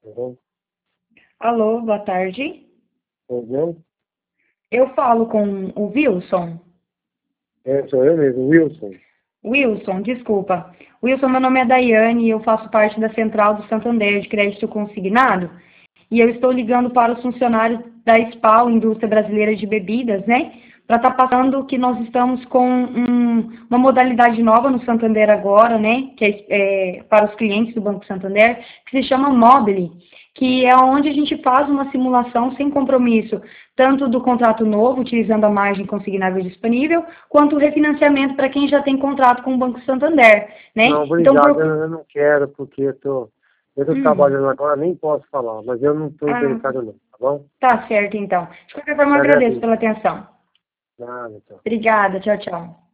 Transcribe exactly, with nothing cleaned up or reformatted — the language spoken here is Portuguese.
Uhum. Alô, boa tarde. Uhum. Eu falo com o Wilson. É, sou eu mesmo, Wilson. Wilson, desculpa. Wilson, meu nome é Daiane e eu faço parte da Central do Santander de Crédito Consignado. E eu estou ligando para os funcionários da SPAL, Indústria Brasileira de Bebidas, né? Para estar passando que nós estamos com um- uma modalidade nova no Santander agora, né? Que é, é, para os clientes do Banco Santander, que se chama Mobile, que é onde a gente faz uma simulação sem compromisso, tanto do contrato novo, utilizando a margem consignável disponível, quanto o refinanciamento para quem já tem contrato com o Banco Santander, Não, né? Então, obrigado, por... eu eu não quero, porque eu tô, eu tô Hum, trabalhando agora, nem posso falar, mas eu não estou ah, interessado não, tá bom? tá certo, então. De qualquer forma, Te eu agradeço agradeço. pela atenção. Nada, então. Obrigada, tchau, tchau.